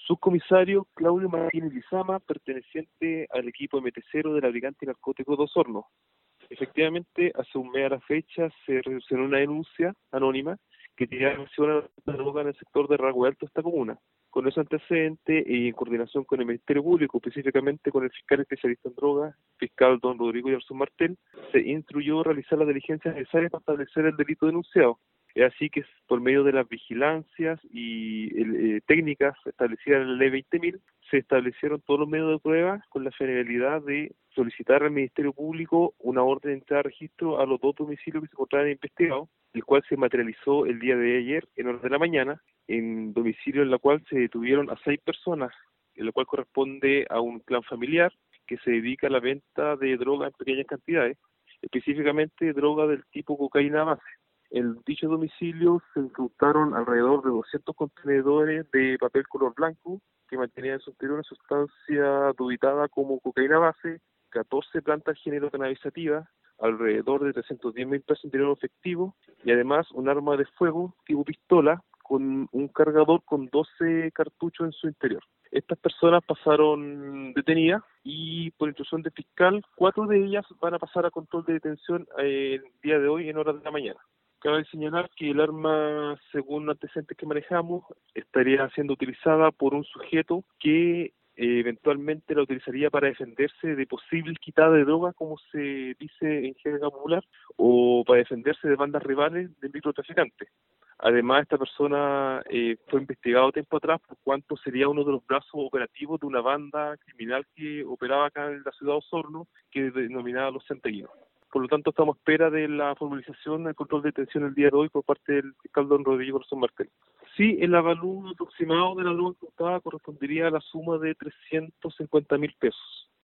Subcomisario Claudio Martínez Lizama, perteneciente al equipo MT0 de la Brigante Narcótico de Osorno. Efectivamente, hace un mes a la fecha se realizó una denuncia anónima que tenía relación a la droga en el sector de Rango Alto de esta comuna. Con ese antecedente y en coordinación con el Ministerio Público, específicamente con el fiscal especialista en drogas, fiscal don Rodrigo Yarzún Martel, se instruyó realizar las diligencias necesarias para establecer el delito denunciado. Es así que por medio de las vigilancias y técnicas establecidas en la ley 20.000, se establecieron todos los medios de prueba con la finalidad de solicitar al Ministerio Público una orden de entrada a registro a los dos domicilios que se encontraban investigados, el cual se materializó el día de ayer en horas de la mañana, en domicilio en la cual se detuvieron a 6 personas, en lo cual corresponde a un clan familiar que se dedica a la venta de droga en pequeñas cantidades, específicamente droga del tipo cocaína base. En dicho domicilio se incautaron alrededor de 200 contenedores de papel color blanco que mantenían en su interior una sustancia dubitada como cocaína base, 14 plantas género cannabisativas, alrededor de 310.000 pesos en dinero efectivo y además un arma de fuego tipo pistola con un cargador con 12 cartuchos en su interior. Estas personas pasaron detenidas y por instrucción del fiscal, 4 de ellas van a pasar a control de detención el día de hoy en horas de la mañana. Cabe señalar que el arma, según antecedentes que manejamos, estaría siendo utilizada por un sujeto que eventualmente la utilizaría para defenderse de posibles quitadas de droga, como se dice en jerga popular, o para defenderse de bandas rivales de microtraficantes. Además, esta persona fue investigado tiempo atrás por cuanto sería uno de los brazos operativos de una banda criminal que operaba acá en la ciudad de Osorno, que denominaba Los Centellinos. Por lo tanto, estamos a espera de la formalización del control de detención el día de hoy por parte del fiscal don Rodrigo Yarzún Martel. Sí, el avalúo aproximado de la droga incautada correspondería a la suma de 350.000 pesos.